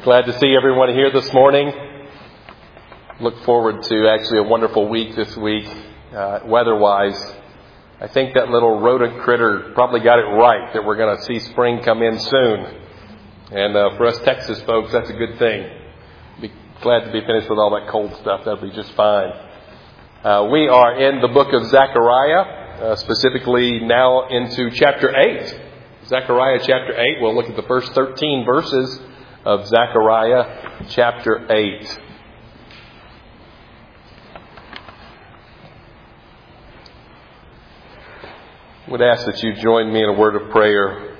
Glad to see everyone here this morning. Look forward to actually a wonderful week this week, weather-wise. I think that little rodent critter probably got it right that we're going to see spring come in soon. And for us Texas folks, that's a good thing. Be glad to be finished with all that cold stuff. That'll be just fine. We are in the book of Zechariah, specifically now into chapter 8. Zechariah chapter 8. We'll look at the first 13 verses of Zechariah chapter 8. I would ask that you join me in a word of prayer.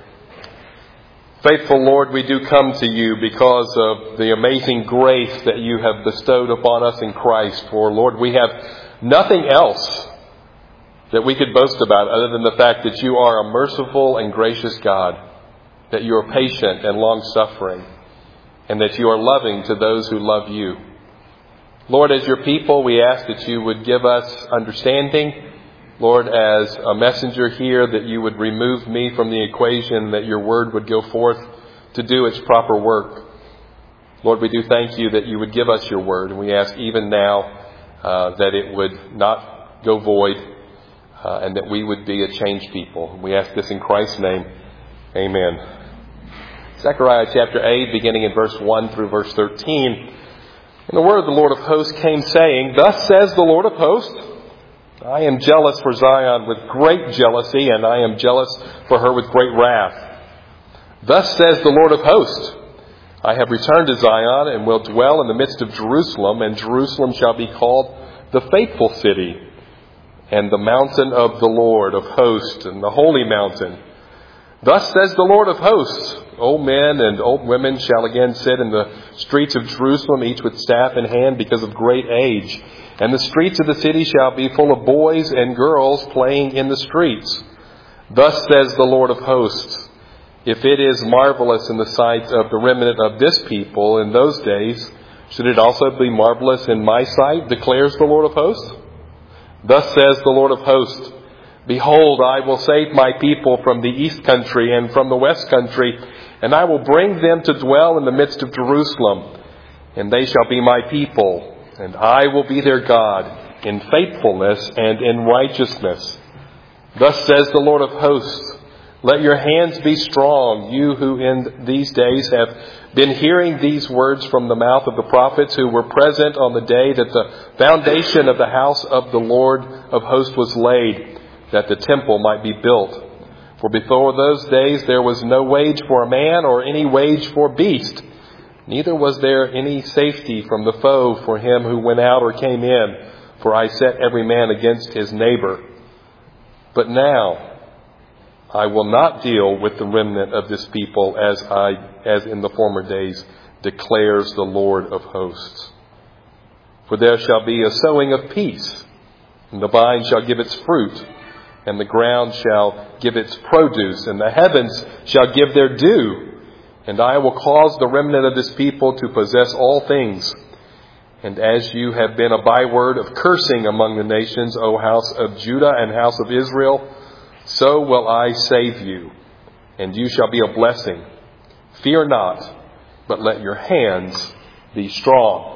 Faithful Lord, we do come to you because of the amazing grace that you have bestowed upon us in Christ. For Lord, we have nothing else that we could boast about other than the fact that you are a merciful and gracious God, that you are patient and long-suffering, and that you are loving to those who love you. Lord, as your people, we ask that you would give us understanding. Lord, as a messenger here, that you would remove me from the equation, that your word would go forth to do its proper work. Lord, we do thank you that you would give us your word, and we ask even now that it would not go void, and that we would be a changed people. We ask this in Christ's name. Amen. Zechariah chapter 8, beginning in verse 1 through verse 13. And the word of the Lord of hosts came saying, Thus says the Lord of hosts, I am jealous for Zion with great jealousy, and I am jealous for her with great wrath. Thus says the Lord of hosts, I have returned to Zion and will dwell in the midst of Jerusalem, and Jerusalem shall be called the faithful city, and the mountain of the Lord of hosts, and the holy mountain. Thus says the Lord of hosts, old men and old women shall again sit in the streets of Jerusalem, each with staff in hand because of great age. And the streets of the city shall be full of boys and girls playing in the streets. Thus says the Lord of hosts, if it is marvelous in the sight of the remnant of this people in those days, should it also be marvelous in my sight, declares the Lord of hosts? Thus says the Lord of hosts, Behold, I will save my people from the east country and from the west country, and I will bring them to dwell in the midst of Jerusalem, and they shall be my people, and I will be their God in faithfulness and in righteousness. Thus says the Lord of hosts, Let your hands be strong, you who in these days have been hearing these words from the mouth of the prophets who were present on the day that the foundation of the house of the Lord of hosts was laid, that the temple might be built. For before those days there was no wage for a man or any wage for beast. Neither was there any safety from the foe for him who went out or came in. For I set every man against his neighbor. But now I will not deal with the remnant of this people as in the former days, declares the Lord of hosts. For there shall be a sowing of peace, and the vine shall give its fruit, and the ground shall give its produce, and the heavens shall give their due. And I will cause the remnant of this people to possess all things. And as you have been a byword of cursing among the nations, O house of Judah and house of Israel, so will I save you, and you shall be a blessing. Fear not, but let your hands be strong.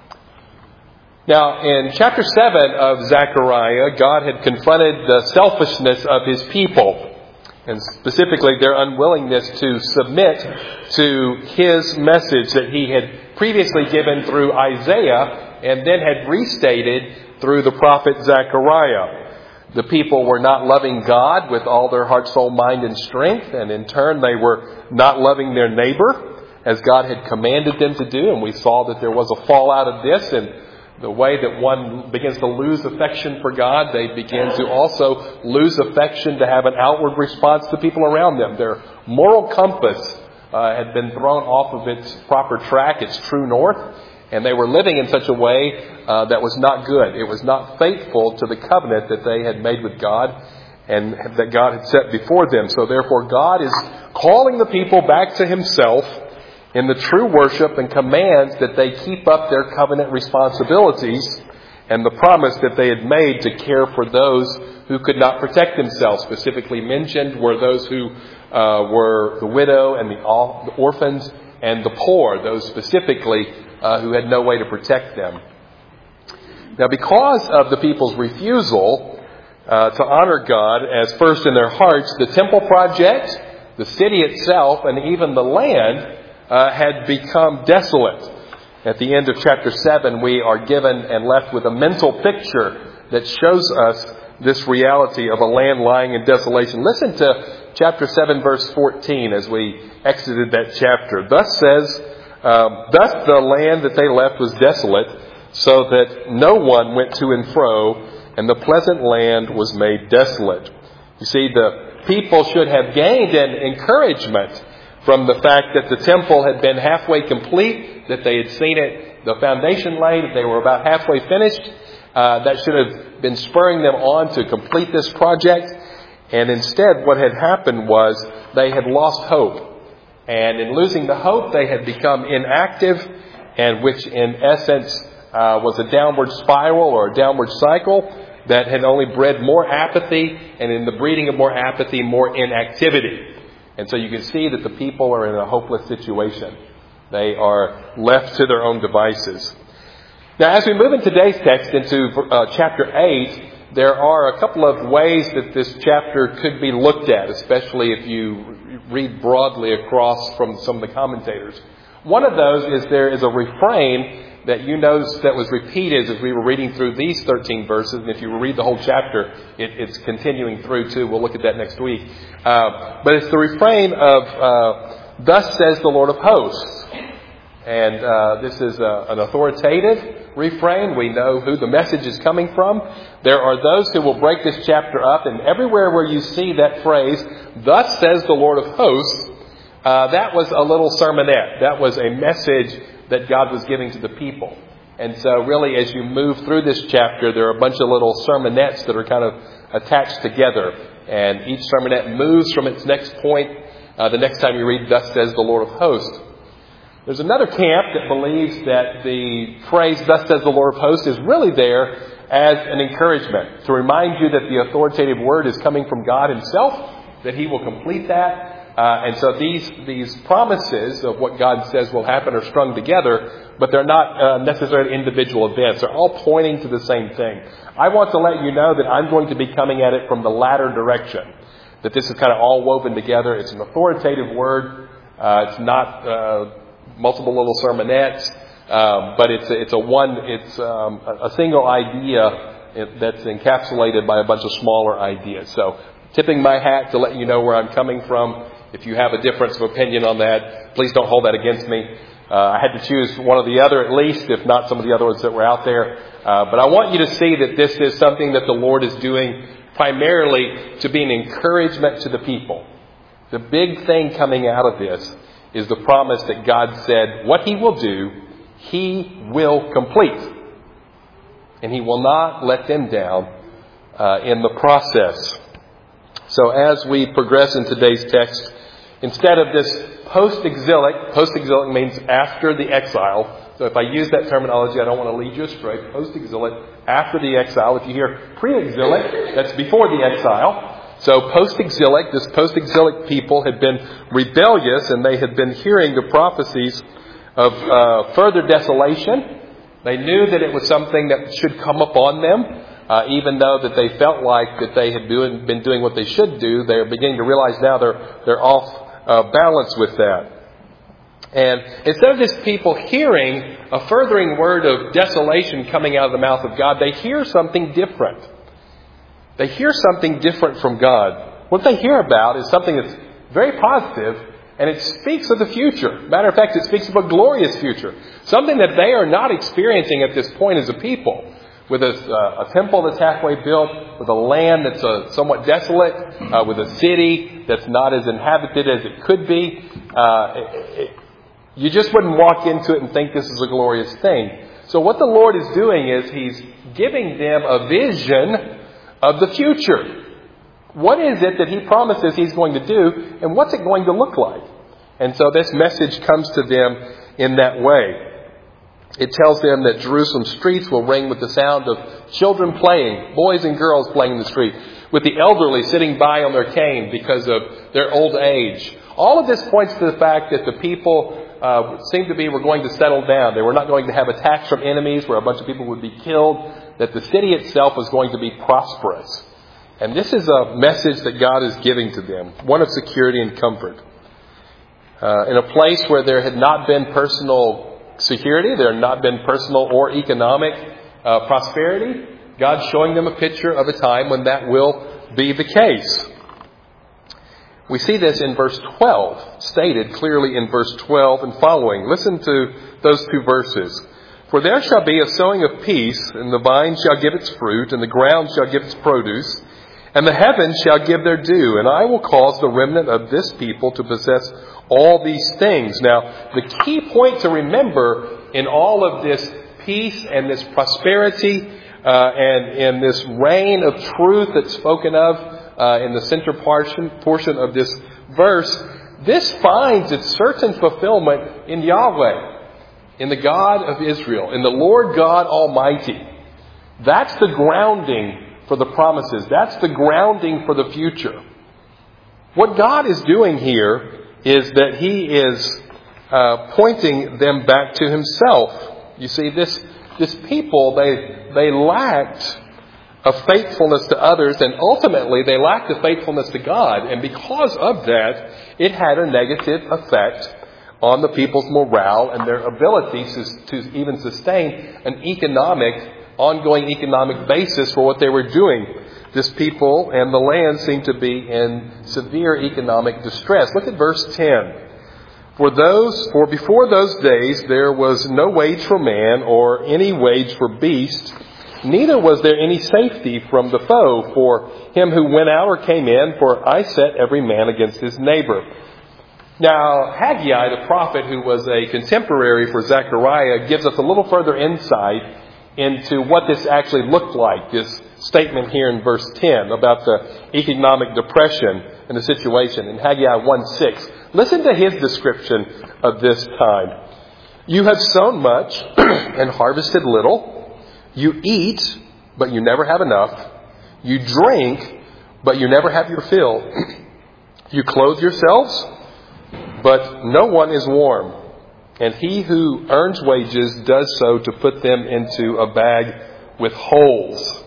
Now, in chapter 7 of Zechariah, God had confronted the selfishness of his people, and specifically their unwillingness to submit to his message that he had previously given through Isaiah and then had restated through the prophet Zechariah. The people were not loving God with all their heart, soul, mind, and strength, and in turn they were not loving their neighbor as God had commanded them to do, and we saw that there was a fallout of this, and the way that one begins to lose affection for God, they begin to also lose affection to have an outward response to people around them. Their moral compass had been thrown off of its proper track, its true north, and they were living in such a way that was not good. It was not faithful to the covenant that they had made with God and that God had set before them. So therefore God is calling the people back to himself in the true worship and commands that they keep up their covenant responsibilities and the promise that they had made to care for those who could not protect themselves. Specifically mentioned were those who were the widow and the orphans and the poor, those specifically who had no way to protect them. Now, because of the people's refusal to honor God as first in their hearts, the temple project, the city itself, and even the land had become desolate. At the end of chapter 7, we are given and left with a mental picture that shows us this reality of a land lying in desolation. Listen to chapter 7, verse 14 as we exited that chapter. Thus the land that they left was desolate, so that no one went to and fro, and the pleasant land was made desolate. You see, the people should have gained an encouragement from the fact that the temple had been halfway complete, that they had seen it, the foundation laid, that they were about halfway finished. That should have been spurring them on to complete this project. And instead, what had happened was they had lost hope. And in losing the hope, they had become inactive, and which in essence was a downward spiral or a downward cycle that had only bred more apathy, and in the breeding of more apathy, more inactivity. And so you can see that the people are in a hopeless situation. They are left to their own devices. Now, as we move in today's text into chapter 8, there are a couple of ways that this chapter could be looked at, especially if you read broadly across from some of the commentators. One of those is there is a refrain that you notice that was repeated as we were reading through these 13 verses. And if you read the whole chapter, it's continuing through too. We'll look at that next week. But it's the refrain of, thus says the Lord of hosts. And this is an authoritative refrain. We know who the message is coming from. There are those who will break this chapter up, and everywhere where you see that phrase, thus says the Lord of hosts, that was a little sermonette. That was a message that God was giving to the people. And so really, as you move through this chapter, there are a bunch of little sermonettes that are kind of attached together. And each sermonette moves from its next point the next time you read, thus says the Lord of hosts. There's another camp that believes that the phrase, thus says the Lord of hosts, is really there as an encouragement to remind you that the authoritative word is coming from God himself, that he will complete that. And so these promises of what God says will happen are strung together, but they're not necessarily individual events. They're all pointing to the same thing. I want to let you know that I'm going to be coming at it from the latter direction, that this is kind of all woven together. It's an authoritative word. It's not multiple little sermonettes, but it's a single idea that's encapsulated by a bunch of smaller ideas. So tipping my hat to let you know where I'm coming from. If you have a difference of opinion on that, please don't hold that against me. I had to choose one or the other at least, if not some of the other ones that were out there. But I want you to see that this is something that the Lord is doing primarily to be an encouragement to the people. The big thing coming out of this is the promise that God said what he will do, he will complete. And he will not let them down in the process. So as we progress in today's text, instead of this post-exilic means after the exile. So if I use that terminology, I don't want to lead you astray. Post-exilic, after the exile. If you hear pre-exilic, that's before the exile. So post-exilic, this post-exilic people had been rebellious, and they had been hearing the prophecies of further desolation. They knew that it was something that should come upon them. Even though that they felt like that they had been doing what they should do, they're beginning to realize now they're off balance with that. And instead of this people hearing a furthering word of desolation coming out of the mouth of God, they hear something different. They hear something different from God. What they hear about is something that's very positive, and it speaks of the future. Matter of fact, it speaks of a glorious future. Something that they are not experiencing at this point as a people. With a temple that's halfway built, with a land that's somewhat desolate, with a city that's not as inhabited as it could be. You just wouldn't walk into it and think this is a glorious thing. So what the Lord is doing is he's giving them a vision of the future. What is it that he promises he's going to do, and what's it going to look like? And so this message comes to them in that way. It tells them that Jerusalem streets will ring with the sound of children playing, boys and girls playing in the street, with the elderly sitting by on their cane because of their old age. All of this points to the fact that the people seemed to be were going to settle down. They were not going to have attacks from enemies where a bunch of people would be killed, that the city itself was going to be prosperous. And this is a message that God is giving to them, one of security and comfort. In a place where there had not been personal security, there had not been personal or economic prosperity, God's showing them a picture of a time when that will be the case. We see this in verse 12, stated clearly in verse 12 and following. Listen to those two verses. For there shall be a sowing of peace, and the vine shall give its fruit, and the ground shall give its produce, and the heavens shall give their due, and I will cause the remnant of this people to possess all these things. Now, the key point to remember in all of this peace and this prosperity and in this reign of truth that's spoken of in the center portion of this verse, this finds its certain fulfillment in Yahweh, in the God of Israel, in the Lord God Almighty. That's the grounding for the promises. That's the grounding for the future. What God is doing here is that He is pointing them back to Himself. You see, this people, they lacked a faithfulness to others, and ultimately they lacked a faithfulness to God. And because of that, it had a negative effect on the people's morale and their ability to even sustain an ongoing economic basis for what they were doing. This people and the land seemed to be in severe economic distress. Look at verse 10. For before those days there was no wage for man or any wage for beast, neither was there any safety from the foe for him who went out or came in, for I set every man against his neighbor. Now, Haggai, the prophet who was a contemporary for Zechariah, gives us a little further insight into what this actually looked like, this statement here in verse 10 about the economic depression and the situation in Haggai 1:6. Listen to his description of this time. You have sown much and harvested little. You eat, but you never have enough. You drink, but you never have your fill. You clothe yourselves, but no one is warm. And he who earns wages does so to put them into a bag with holes.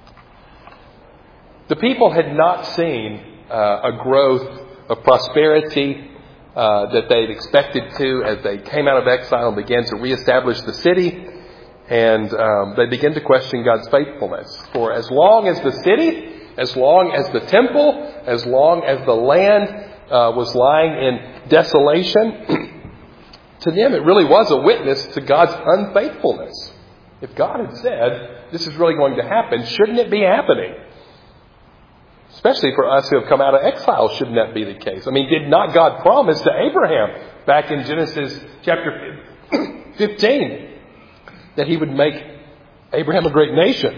The people had not seen a growth of prosperity that they'd expected to as they came out of exile and began to reestablish the city. And they began to question God's faithfulness. For as long as the city, as long as the temple, as long as the land was lying in desolation, to them it really was a witness to God's unfaithfulness. If God had said, this is really going to happen, shouldn't it be happening? Especially for us who have come out of exile, shouldn't that be the case? I mean, did not God promise to Abraham back in Genesis chapter 15 that He would make Abraham a great nation?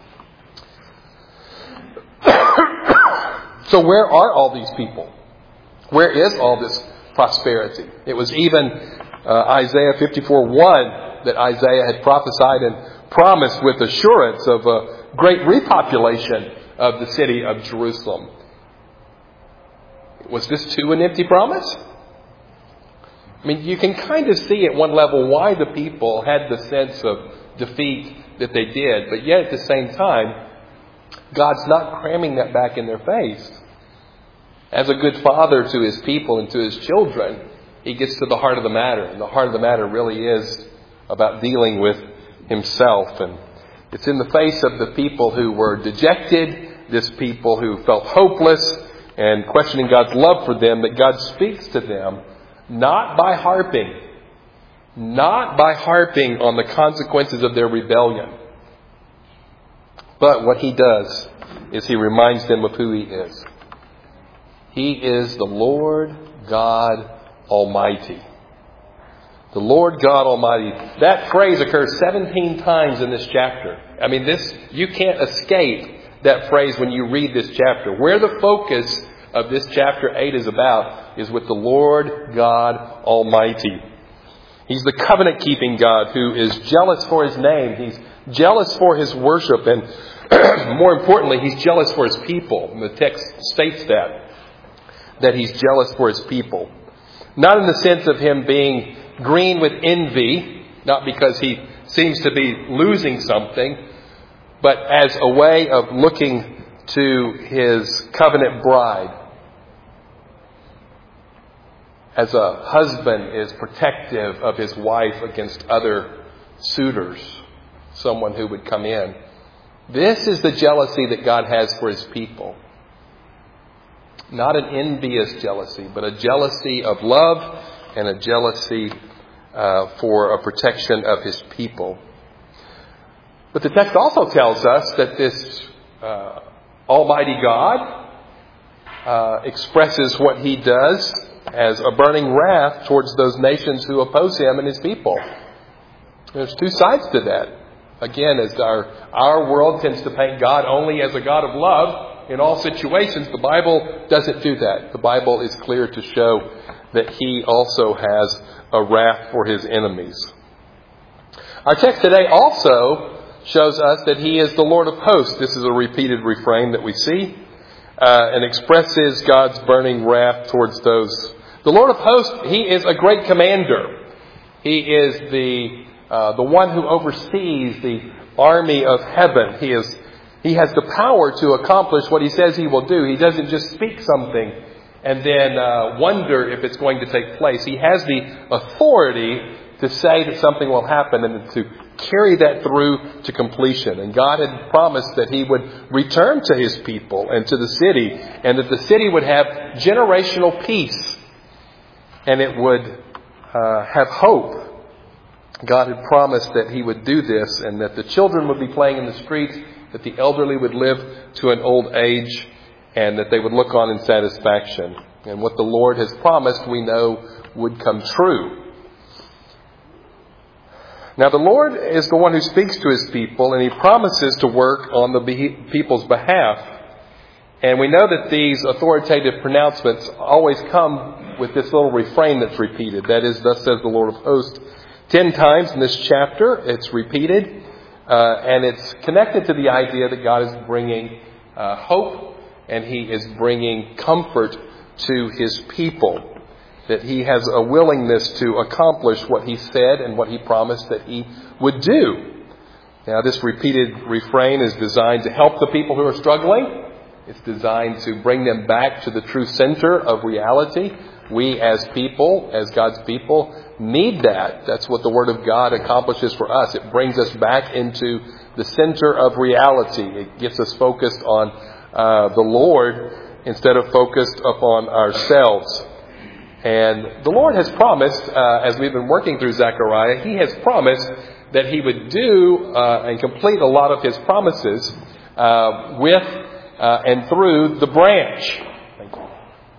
So where are all these people? Where is all this prosperity? It was even Isaiah 54:1 that Isaiah had prophesied and promised with assurance of a great repopulation of the city of Jerusalem. Was this too an empty promise? I mean, you can kind of see at one level why the people had the sense of defeat that they did, but yet at the same time, God's not cramming that back in their face. As a good father to His people and to His children, He gets to the heart of the matter. And the heart of the matter really is about dealing with Himself. And it's in the face of the people who were dejected, this people who felt hopeless and questioning God's love for them, that God speaks to them, not by harping on the consequences of their rebellion. But what He does is He reminds them of who He is. He is the Lord God Almighty. The Lord God Almighty. That phrase occurs 17 times in this chapter. I mean, you can't escape that phrase when you read this chapter. Where the focus of this chapter 8 is about is with the Lord God Almighty. He's the covenant-keeping God who is jealous for His name. He's jealous for His worship. And more importantly, He's jealous for His people. And the text states that He's jealous for His people. Not in the sense of Him being green with envy, not because he seems to be losing something, but as a way of looking to his covenant bride. As a husband is protective of his wife against other suitors, someone who would come in. This is the jealousy that God has for his people. Not an envious jealousy, but a jealousy of love and a jealousy for a protection of his people. But the text also tells us that this Almighty God expresses what he does as a burning wrath towards those nations who oppose him and his people. There's two sides to that. Again, as our world tends to paint God only as a God of love in all situations, the Bible doesn't do that. The Bible is clear to show that he also has a wrath for his enemies. Our text today also shows us that he is the Lord of hosts. This is a repeated refrain that we see and expresses God's burning wrath towards those. The Lord of hosts, he is a great commander. He is the one who oversees the army of heaven. He has the power to accomplish what he says he will do. He doesn't just speak something and then wonder if it's going to take place. He has the authority to say that something will happen and to carry that through to completion. And God had promised that he would return to his people and to the city, and that the city would have generational peace and it would have hope. God had promised that he would do this, and that the children would be playing in the streets, that the elderly would live to an old age, and that they would look on in satisfaction. And what the Lord has promised, we know, would come true. Now, the Lord is the one who speaks to his people, and he promises to work on the people's behalf. And we know that these authoritative pronouncements always come with this little refrain that's repeated. That is, thus says the Lord of hosts. 10 times in this chapter, it's repeated, and it's connected to the idea that God is bringing hope, and he is bringing comfort to his people. That he has a willingness to accomplish what he said and what he promised that he would do. Now, this repeated refrain is designed to help the people who are struggling. It's designed to bring them back to the true center of reality. We as people, as God's people, need that. That's what the Word of God accomplishes for us. It brings us back into the center of reality. It gets us focused on the Lord instead of focused upon ourselves. And the Lord has promised, as we've been working through Zechariah, he has promised that he would do and complete a lot of his promises with and through the branch. Thank you.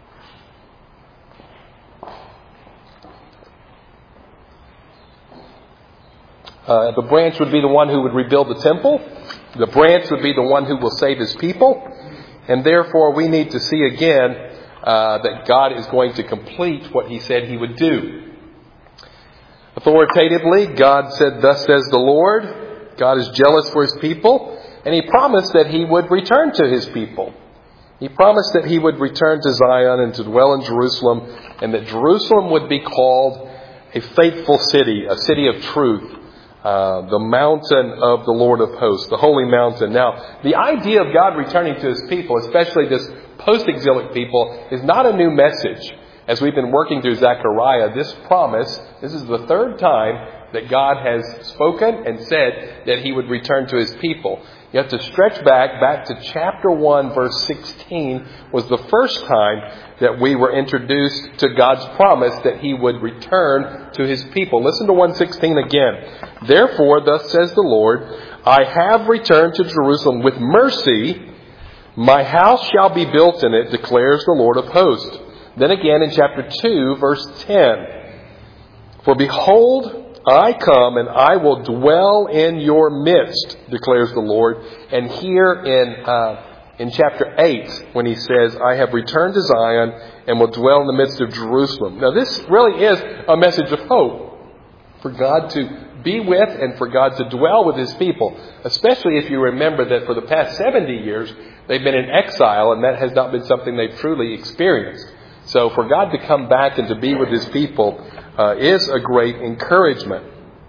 The branch would be the one who would rebuild the temple. The branch would be the one who will save his people. And therefore, we need to see again that God is going to complete what he said he would do. Authoritatively, God said, thus says the Lord. God is jealous for his people. And he promised that he would return to his people. He promised that he would return to Zion and to dwell in Jerusalem. And that Jerusalem would be called a faithful city, a city of truth. The mountain of the Lord of hosts, the holy mountain. Now, the idea of God returning to his people, especially this post-exilic people, is not a new message. As we've been working through Zechariah, this promise, this is the third time that God has spoken and said that he would return to his people. You have to stretch back to chapter 1, verse 16, was the first time that we were introduced to God's promise that he would return to his people. Listen to 1:16 again. Therefore, thus says the Lord, I have returned to Jerusalem with mercy. My house shall be built in it, declares the Lord of hosts. Then again in chapter 2, verse 10. For behold, I come and I will dwell in your midst, declares the Lord. And here in chapter 8, when he says, I have returned to Zion and will dwell in the midst of Jerusalem. Now this really is a message of hope for God to be with and for God to dwell with his people. Especially if you remember that for the past 70 years, they've been in exile, and that has not been something they've truly experienced. So for God to come back and to be with his people is a great encouragement.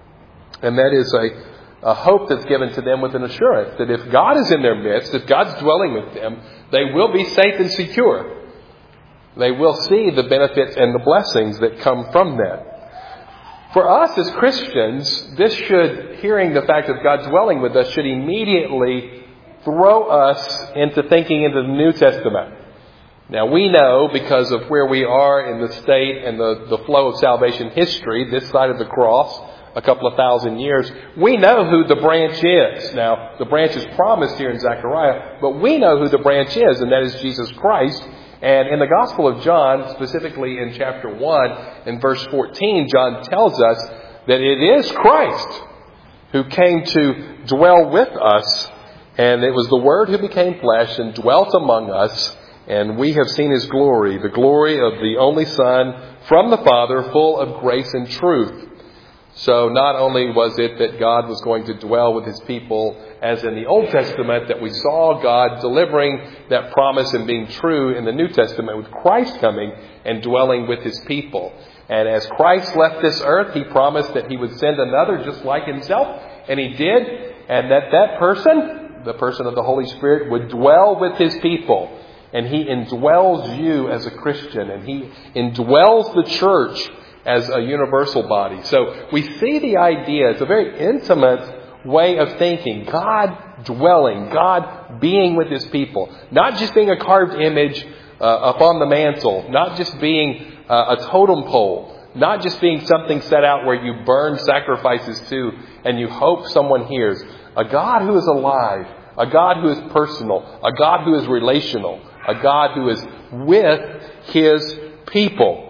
And that is a hope that's given to them with an assurance that if God is in their midst, if God's dwelling with them, they will be safe and secure. They will see the benefits and the blessings that come from that. For us as Christians, this should, hearing the fact of God dwelling with us, should immediately throw us into thinking into the New Testament. Now we know, because of where we are in the state and the flow of salvation history, this side of the cross, a couple of thousand years, we know who the branch is. Now, the branch is promised here in Zechariah, but we know who the branch is, and that is Jesus Christ. And in the Gospel of John, specifically in chapter 1 and verse 14, John tells us that it is Christ who came to dwell with us, and it was the Word who became flesh and dwelt among us, and we have seen his glory, the glory of the only Son from the Father, full of grace and truth. So not only was it that God was going to dwell with his people, as in the Old Testament, that we saw God delivering that promise and being true in the New Testament with Christ coming and dwelling with his people. And as Christ left this earth, he promised that he would send another just like himself, and he did, and that person, the person of the Holy Spirit, would dwell with his people. And he indwells you as a Christian, and he indwells the church as a universal body. So we see the idea, it's a very intimate way of thinking. God dwelling, God being with his people. Not just being a carved image up on the mantle. Not just being a totem pole. Not just being something set out where you burn sacrifices to and you hope someone hears. A God who is alive. A God who is personal. A God who is relational. A God who is with his people.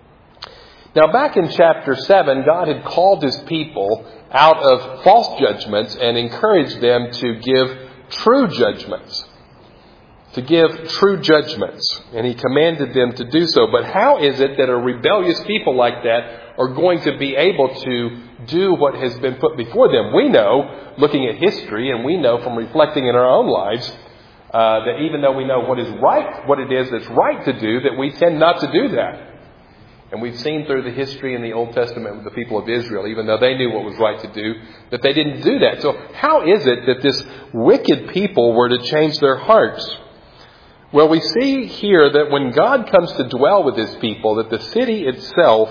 Now back in chapter 7, God had called his people out of false judgments and encouraged them to give true judgments. To give true judgments. And he commanded them to do so. But how is it that a rebellious people like that are going to be able to do what has been put before them? We know, looking at history, and we know from reflecting in our own lives, that even though we know what is right, what it is that's right to do, that we tend not to do that. And we've seen through the history in the Old Testament with the people of Israel, even though they knew what was right to do, that they didn't do that. So how is it that this wicked people were to change their hearts? Well, we see here that when God comes to dwell with his people, that the city itself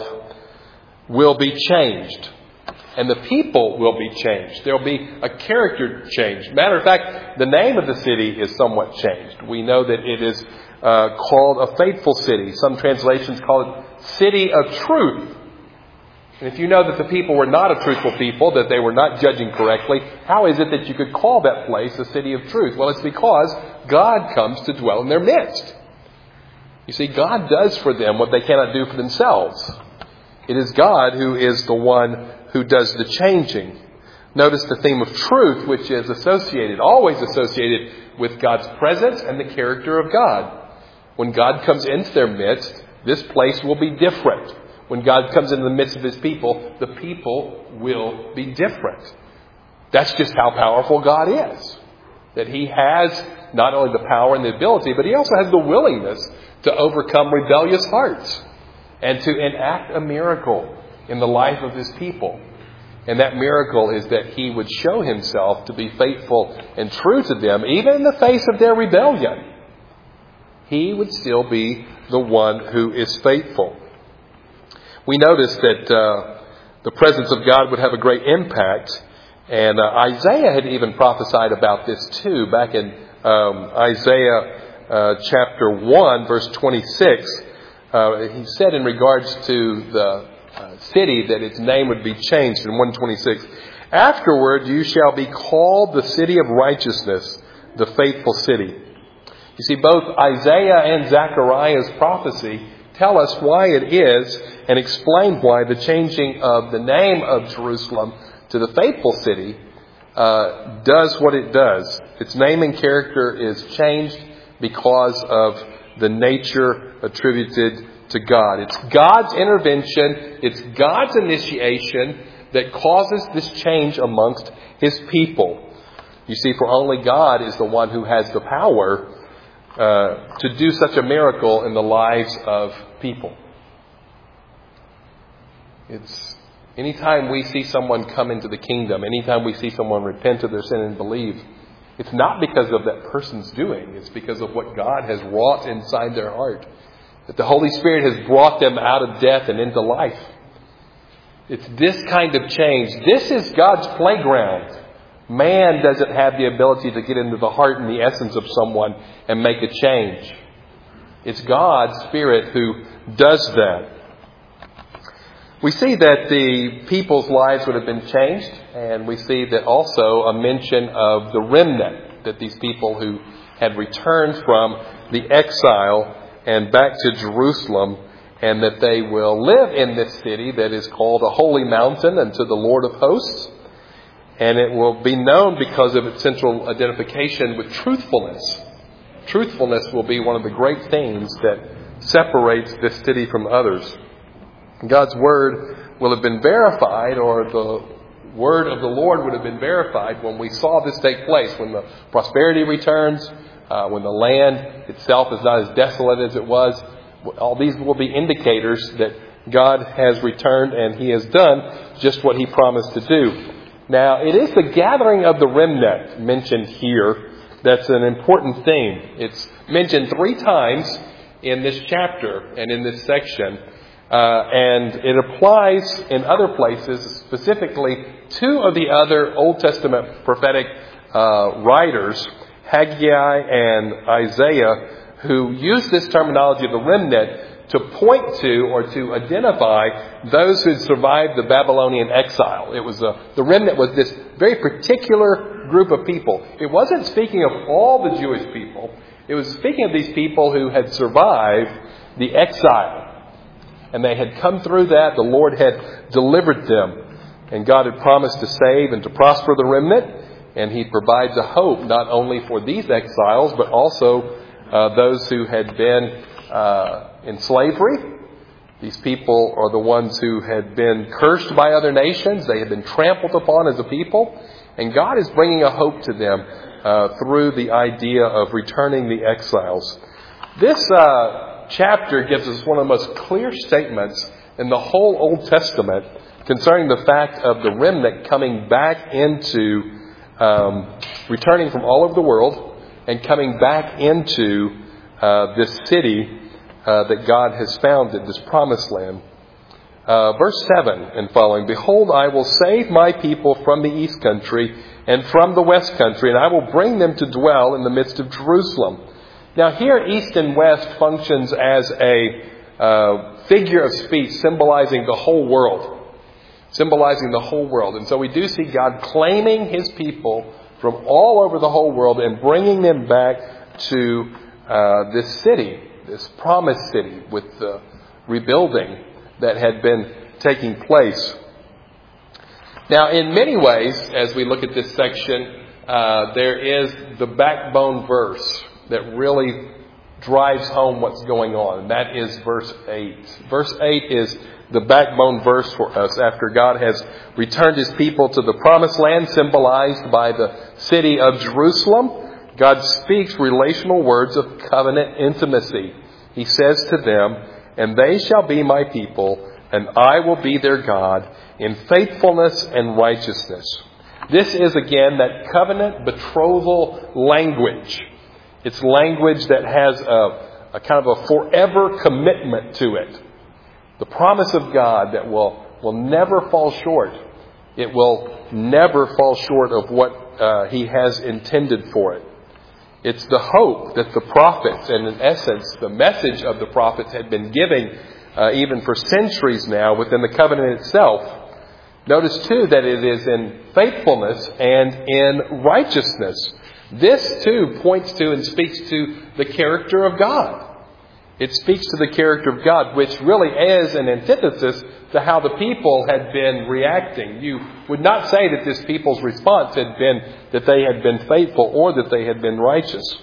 will be changed. And the people will be changed. There will be a character change. Matter of fact, the name of the city is somewhat changed. We know that it is called a faithful city. Some translations call it City of Truth. And if you know that the people were not a truthful people, that they were not judging correctly, how is it that you could call that place a City of Truth? Well, it's because God comes to dwell in their midst. You see, God does for them what they cannot do for themselves. It is God who is the one who does the changing. Notice the theme of truth, which is always associated with God's presence and the character of God. When God comes into their midst, this place will be different. When God comes into the midst of his people, the people will be different. That's just how powerful God is. That he has not only the power and the ability, but he also has the willingness to overcome rebellious hearts and to enact a miracle in the life of his people. And that miracle is that he would show himself to be faithful and true to them, even in the face of their rebellion. He would still be the one who is faithful. We notice that the presence of God would have a great impact. And Isaiah had even prophesied about this too. Back in Isaiah chapter 1, verse 26, he said in regards to the city that its name would be changed in 126. Afterward you shall be called the city of righteousness, the faithful city. You see, both Isaiah and Zechariah's prophecy tell us why it is and explain why the changing of the name of Jerusalem to the faithful city does what it does. Its name and character is changed because of the nature attributed to God. It's God's intervention, it's God's initiation that causes this change amongst his people. You see, for only God is the one who has the power to do such a miracle in the lives of people. It's anytime we see someone come into the kingdom, anytime we see someone repent of their sin and believe, it's not because of that person's doing. It's because of what God has wrought inside their heart. That the Holy Spirit has brought them out of death and into life. It's this kind of change. This is God's playground. Man doesn't have the ability to get into the heart and the essence of someone and make a change. It's God's Spirit who does that. We see that the people's lives would have been changed, and we see that also a mention of the remnant, that these people who had returned from the exile and back to Jerusalem, and that they will live in this city that is called a holy mountain unto the Lord of hosts. And it will be known because of its central identification with truthfulness. Truthfulness will be one of the great things that separates this city from others. God's word will have been verified, or the word of the Lord would have been verified when we saw this take place, when the prosperity returns, when the land itself is not as desolate as it was. All these will be indicators that God has returned and He has done just what He promised to do. Now, it is the gathering of the remnant mentioned here that's an important theme. It's mentioned 3 times in this chapter and in this section. And it applies in other places, specifically 2 of the other Old Testament prophetic writers, Haggai and Isaiah, who use this terminology of the remnant to point to or to identify those who survived the Babylonian exile. It was the remnant was this very particular group of people. It wasn't speaking of all the Jewish people. It was speaking of these people who had survived the exile. And they had come through that. The Lord had delivered them. And God had promised to save and to prosper the remnant. And He provides a hope not only for these exiles, but also those who had been in slavery. These people are the ones who had been cursed by other nations. They had been trampled upon as a people. And God is bringing a hope to them through the idea of returning the exiles. This chapter gives us one of the most clear statements in the whole Old Testament concerning the fact of the remnant coming back into, returning from all over the world and coming back into this city that God has founded, this promised land. Verse 7 and following, "Behold, I will save my people from the east country and from the west country, and I will bring them to dwell in the midst of Jerusalem." Now here, east and west functions as a figure of speech symbolizing the whole world. Symbolizing the whole world. And so we do see God claiming His people from all over the whole world and bringing them back to this city, this promised city with the rebuilding that had been taking place. Now, in many ways, as we look at this section, there is the backbone verse that really drives home what's going on. And that is verse 8. Verse 8 is the backbone verse for us after God has returned His people to the promised land, symbolized by the city of Jerusalem. God speaks relational words of covenant intimacy. He says to them, "And they shall be my people, and I will be their God, in faithfulness and righteousness." This is again that covenant betrothal language. It's language that has a kind of a forever commitment to it. The promise of God that will never fall short. It will never fall short of what He has intended for it. It's the hope that the prophets, and in essence, the message of the prophets had been giving even for centuries now within the covenant itself. Notice too that it is in faithfulness and in righteousness. This too points to and speaks to the character of God. It speaks to the character of God, which really is an antithesis to how the people had been reacting. You would not say that this people's response had been that they had been faithful or that they had been righteous.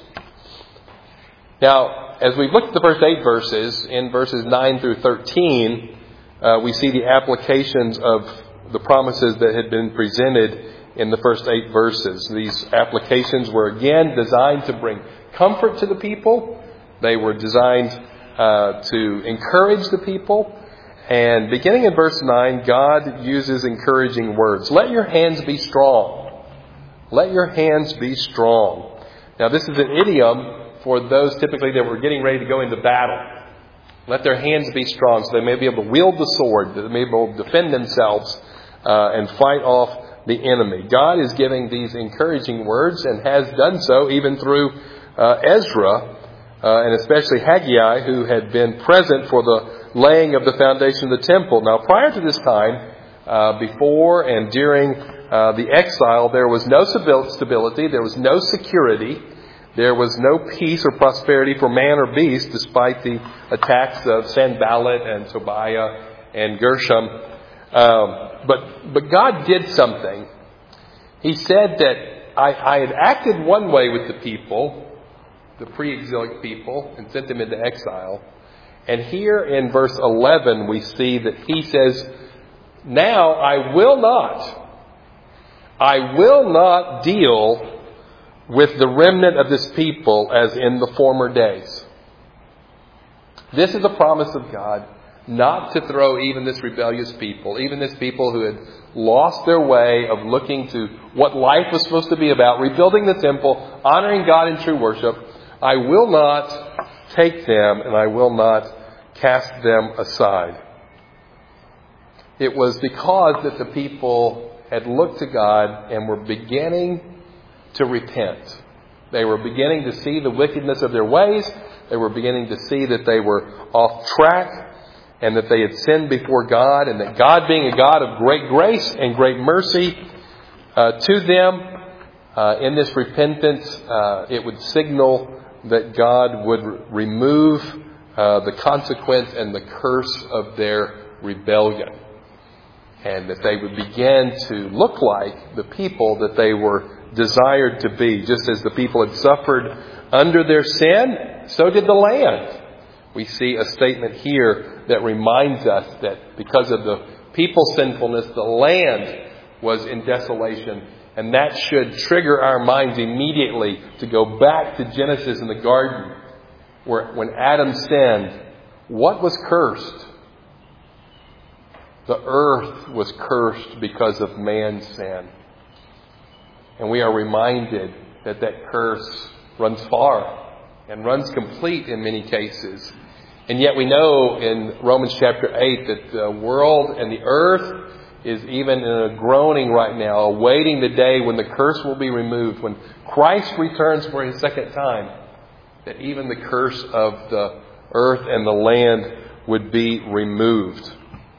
Now, as we look at the first 8 verses, in verses 9 through 13, we see the applications of the promises that had been presented in the first 8 verses. These applications were again designed to bring comfort to the people. They were designed to encourage the people. And beginning in verse 9, God uses encouraging words. Let your hands be strong. Let your hands be strong. Now, this is an idiom for those typically that were getting ready to go into battle. Let their hands be strong so they may be able to wield the sword, that they may be able to defend themselves and fight off the enemy. God is giving these encouraging words and has done so even through Ezra and especially Haggai, who had been present for the laying of the foundation of the temple. Now, prior to this time, before and during the exile, there was no stability, there was no security, there was no peace or prosperity for man or beast, despite the attacks of Sanballat and Tobiah and Gershom. But God did something. He said that I had acted one way with the people, the pre-exilic people, and sent them into exile. And here in verse 11 we see that he says, now I will not deal with the remnant of this people as in the former days. This is a promise of God, not to throw even this rebellious people, even this people who had lost their way of looking to what life was supposed to be about, rebuilding the temple, honoring God in true worship. I will not take them and I will not cast them aside. It was because that the people had looked to God and were beginning to repent. They were beginning to see the wickedness of their ways. They were beginning to see that they were off track and that they had sinned before God, and that God, being a God of great grace and great mercy to them, in this repentance, it would signal that God would remove the consequence and the curse of their rebellion. And that they would begin to look like the people that they were desired to be. Just as the people had suffered under their sin, so did the land. We see a statement here that reminds us that because of the people's sinfulness, the land was in desolation. And that should trigger our minds immediately to go back to Genesis in the garden, where when Adam sinned, what was cursed? The earth was cursed because of man's sin. And we are reminded that that curse runs far and runs complete in many cases. And yet we know in Romans chapter 8 that the world and the earth is even in a groaning right now, awaiting the day when the curse will be removed, when Christ returns for his second time, that even the curse of the earth and the land would be removed.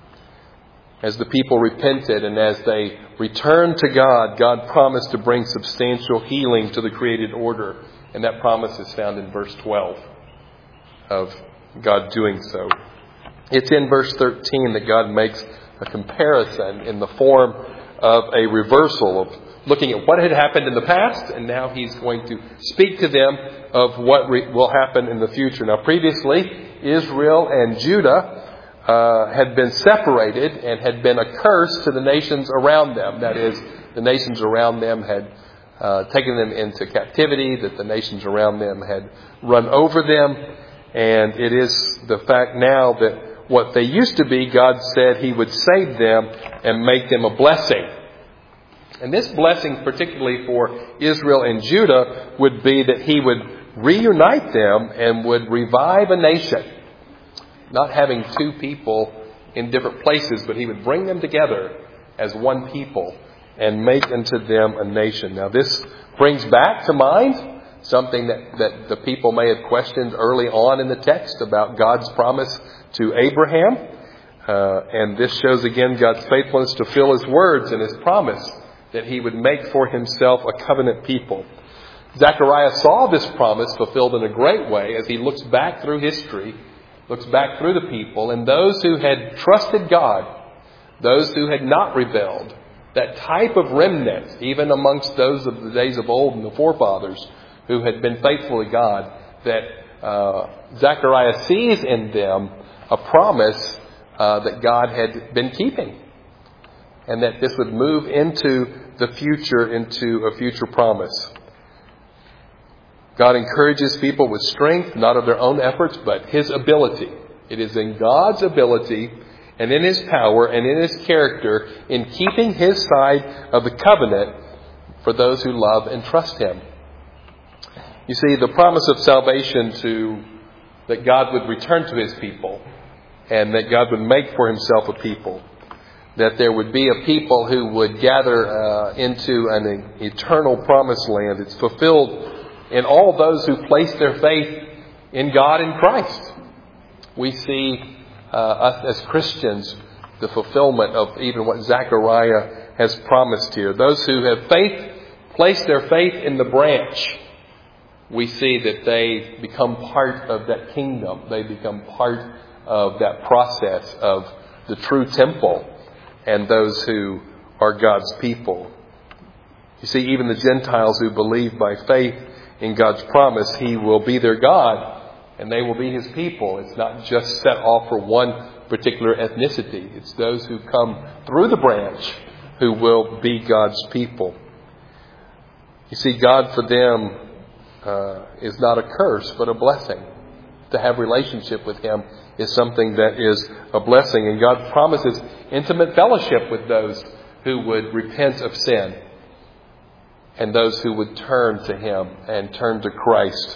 As the people repented and as they returned to God, God promised to bring substantial healing to the created order. And that promise is found in verse 12 of God doing so. It's in verse 13 that God makes a comparison in the form of a reversal of looking at what had happened in the past, and now he's going to speak to them of what will happen in the future. Now, previously, Israel and Judah had been separated and had been a curse to the nations around them. That is, the nations around them had taken them into captivity, that the nations around them had run over them. And it is the fact now that what they used to be, God said he would save them and make them a blessing. And this blessing, particularly for Israel and Judah, would be that he would reunite them and would revive a nation. Not having two people in different places, but he would bring them together as one people and make unto them a nation. Now this brings back to mind something that the people may have questioned early on in the text about God's promise to Abraham. And this shows again God's faithfulness to fill his words and his promise that he would make for himself a covenant people. Zechariah saw this promise fulfilled in a great way as he looks back through history, looks back through the people, and those who had trusted God, those who had not rebelled, that type of remnant, even amongst those of the days of old and the forefathers who had been faithful to God, that Zechariah sees in them a promise that God had been keeping, and that this would move into the future, into a future promise. God encourages people with strength, not of their own efforts, but His ability. It is in God's ability and in His power and in His character in keeping His side of the covenant for those who love and trust Him. You see, the promise of salvation that God would return to His people and that God would make for Himself a people, that there would be a people who would gather into an eternal promised land. It's fulfilled in all those who place their faith in God and Christ. We see us as Christians, the fulfillment of even what Zechariah has promised here. Those who have placed their faith in the branch, we see that they become part of that kingdom. They become part of that process of the true temple and those who are God's people. You see, even the Gentiles who believe by faith in God's promise, He will be their God and they will be His people. It's not just set off for one particular ethnicity. It's those who come through the branch who will be God's people. You see, God for them is not a curse, but a blessing. To have relationship with Him is something that is a blessing. And God promises intimate fellowship with those who would repent of sin and those who would turn to Him and turn to Christ.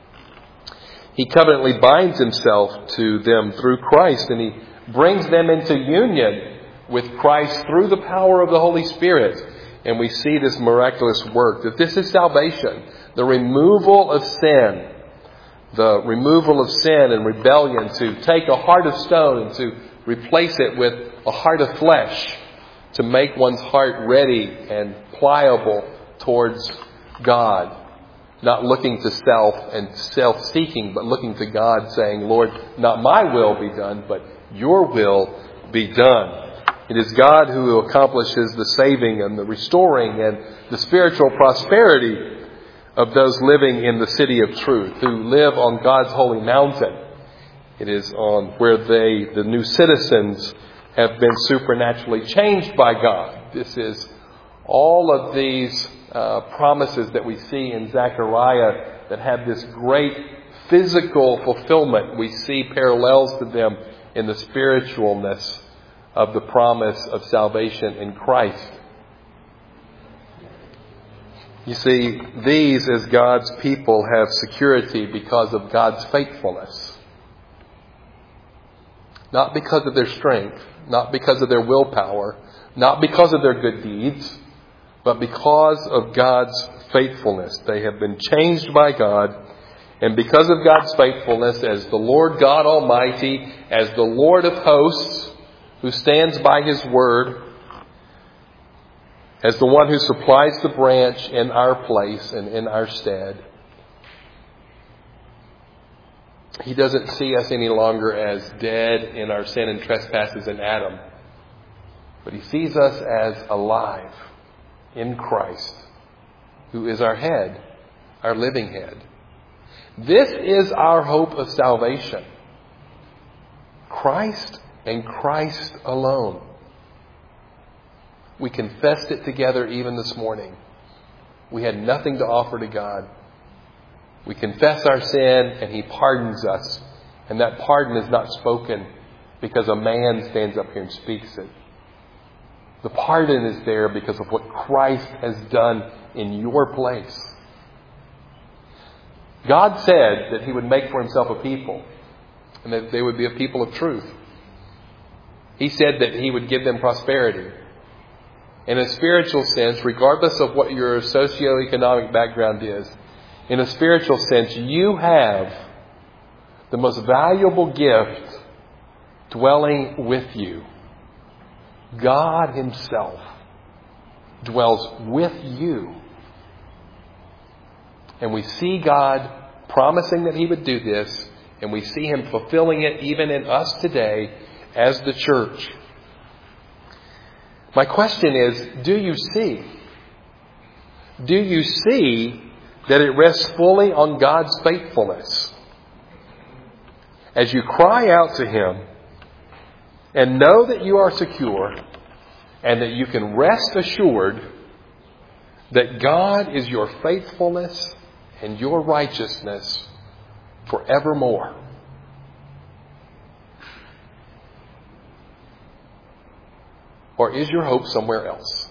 He covenantly binds Himself to them through Christ, and He brings them into union with Christ through the power of the Holy Spirit. And we see this miraculous work, that this is salvation, the removal of sin. The removal of sin and rebellion, to take a heart of stone and to replace it with a heart of flesh, to make one's heart ready and pliable towards God, not looking to self and self-seeking, but looking to God, saying, Lord, not my will be done, but your will be done. It is God who accomplishes the saving and the restoring and the spiritual prosperity of those living in the city of truth, who live on God's holy mountain. It is on where the new citizens, have been supernaturally changed by God. This is all of these promises that we see in Zechariah that have this great physical fulfillment. We see parallels to them in the spiritualness of the promise of salvation in Christ. You see, these as God's people have security because of God's faithfulness. Not because of their strength, not because of their willpower, not because of their good deeds, but because of God's faithfulness. They have been changed by God, and because of God's faithfulness as the Lord God Almighty, as the Lord of hosts, who stands by His word, as the one who supplies the branch in our place and in our stead. He doesn't see us any longer as dead in our sin and trespasses in Adam, but He sees us as alive in Christ, who is our head, our living head. This is our hope of salvation. Christ and Christ alone. We confessed it together even this morning. We had nothing to offer to God. We confess our sin and He pardons us. And that pardon is not spoken because a man stands up here and speaks it. The pardon is there because of what Christ has done in your place. God said that He would make for Himself a people, and that they would be a people of truth. He said that He would give them prosperity. In a spiritual sense, regardless of what your socioeconomic background is, in a spiritual sense, you have the most valuable gift dwelling with you. God Himself dwells with you. And we see God promising that He would do this, and we see Him fulfilling it even in us today as the church. My question is, do you see? Do you see that it rests fully on God's faithfulness? As you cry out to Him and know that you are secure and that you can rest assured that God is your faithfulness and your righteousness forevermore. Or is your hope somewhere else?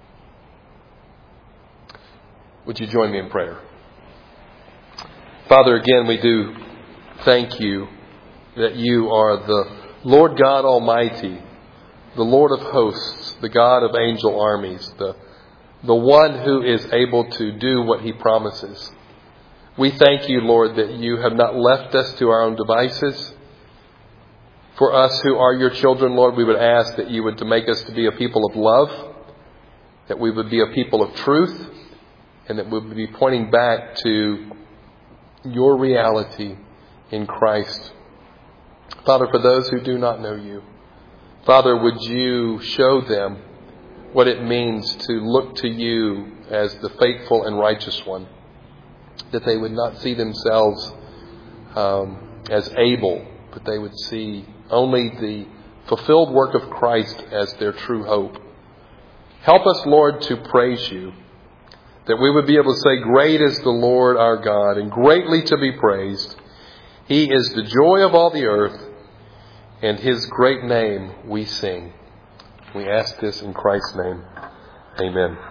Would you join me in prayer? Father, again, we do thank you that you are the Lord God Almighty, the Lord of hosts, the God of angel armies, the one who is able to do what he promises. We thank you, Lord, that you have not left us to our own devices. For us who are your children, Lord, we would ask that you would to make us to be a people of love, that we would be a people of truth, and that we would be pointing back to your reality in Christ. Father, for those who do not know you, Father, would you show them what it means to look to you as the faithful and righteous one, that they would not see themselves as able, but they would see only the fulfilled work of Christ as their true hope. Help us, Lord, to praise you, that we would be able to say, great is the Lord our God, and greatly to be praised. He is the joy of all the earth, and his great name we sing. We ask this in Christ's name. Amen.